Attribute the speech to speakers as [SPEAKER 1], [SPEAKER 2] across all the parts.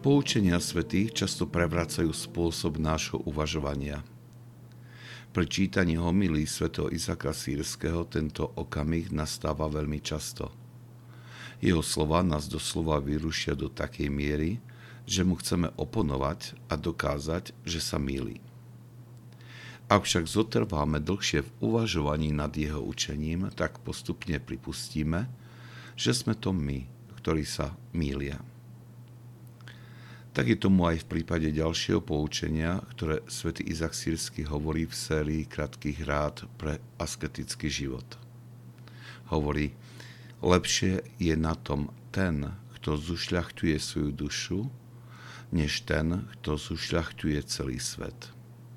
[SPEAKER 1] Poučenia svätých často prevracajú spôsob nášho uvažovania. Pri čítaní homílií svätého Izáka Sýrskeho tento okamih nastáva veľmi často. Jeho slova nás doslova vyrušia do takej miery, že mu chceme oponovať a dokázať, že sa mýli. Ak však zotrváme dlhšie v uvažovaní nad jeho učením, tak postupne pripustíme, že sme to my, ktorí sa mýlia. Tak je tomu aj v prípade ďalšieho poučenia, ktoré svätý Izák Sýrsky hovorí v sérii krátkych rád pre asketický život. Hovorí: lepšie je na tom ten, kto zušľachtuje svoju dušu, než ten, kto zušľachtuje celý svet.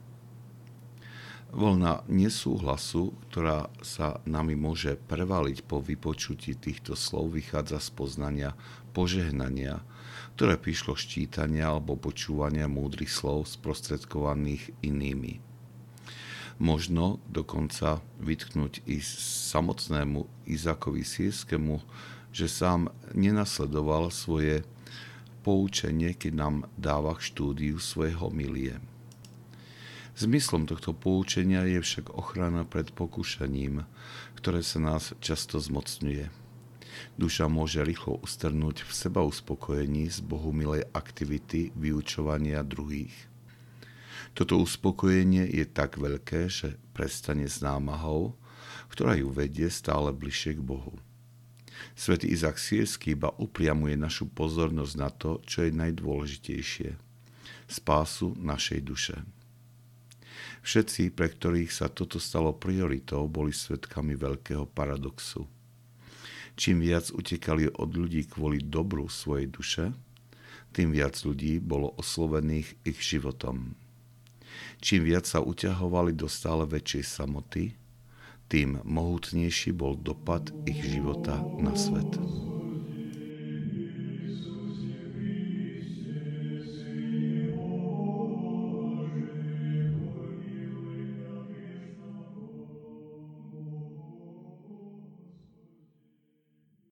[SPEAKER 1] Vlna nesúhlasu, ktorá sa nami môže prevaliť po vypočutí týchto slov, vychádza z poznania požehnania, ktoré prišlo z čítania alebo počúvania múdrych slov sprostredkovaných inými. Možno dokonca vytknúť i samotnému Izákovi Sýrskému, že sám nenasledoval svoje poučenie, keď nám dáva k štúdiu svoje homilie. Zmyslom tohto poučenia je však ochrana pred pokušením, ktoré sa nás často zmocňuje. Duša môže rýchlo ustrnúť v seba uspokojení z bohumilej aktivity vyučovania druhých. Toto uspokojenie je tak veľké, že prestane s námahou, ktorá ju vedie stále bližšie k Bohu. Svätý Izák Sýrsky iba upriamuje našu pozornosť na to, čo je najdôležitejšie – spásu našej duše. Všetci, pre ktorých sa toto stalo prioritou, boli svedkami veľkého paradoxu. Čím viac utekali od ľudí kvôli dobru svojej duše, tým viac ľudí bolo oslovených ich životom. Čím viac sa uťahovali do stále väčšej samoty, tým mohutnejší bol dopad ich života na svet.